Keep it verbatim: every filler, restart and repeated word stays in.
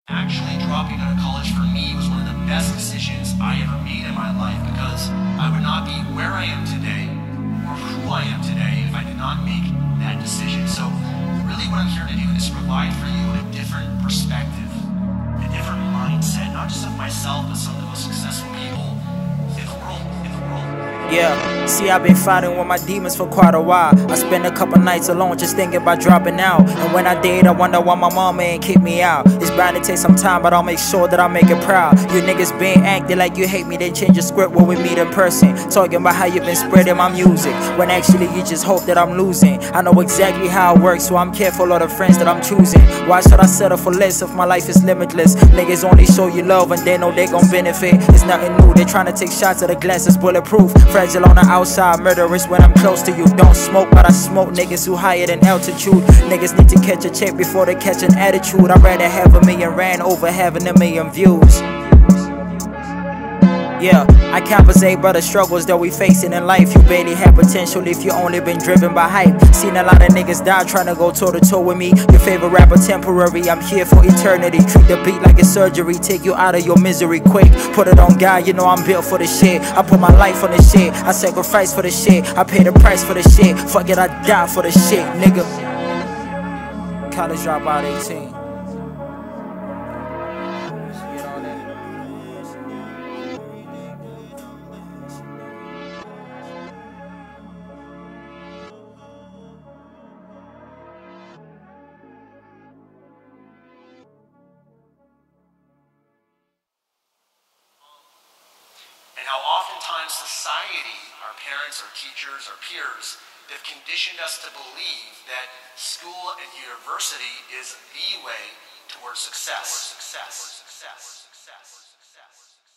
Actually, dropping out of college for me was one of the best decisions I ever made in my life because I would not be where I am today or who I am today if I did not make that decision. So, really, what I'm here to do is provide for you a different perspective, a different mindset, not just of myself, but some of the most successful people in the world. In the world. Yeah, see, I've been fighting with my demons for quite a while. I spent a couple nights alone just thinking about dropping out. And when I did, I wonder why my mama ain't kick me out. It's bound to take some time, but I'll make sure that I make it proud. You niggas been acting like you hate me, then change your script when we meet in person. Talking about how you been spreading my music, when actually you just hope that I'm losing. I know exactly how it works, so I'm careful of the friends that I'm choosing. Why should I settle for less if my life is limitless? Niggas only show you love and they know they gon' benefit. It's nothing new, they trying to take shots at the glass that's bulletproof. Fragile on the outside, murderous when I'm close to you. Don't smoke, but I smoke niggas who higher than altitude. Niggas need to catch a check before they catch an attitude. I'd rather have a million rand over having a million views. Yeah, I compensate by the struggles that we facing in life. You barely have potential if you only been driven by hype. Seen a lot of niggas die trying to go toe to toe with me. Your favorite rapper temporary, I'm here for eternity. Treat the beat like a surgery, take you out of your misery quick. Put it on God, you know I'm built for the shit. I put my life on the shit, I sacrifice for the shit. I pay the price for the shit, fuck it, I die for the shit, nigga. College dropout eighteen. And how oftentimes society, our parents, our teachers, our peers, they've conditioned us to believe that school and university is the way towards success. Towards success. Towards success. Towards success.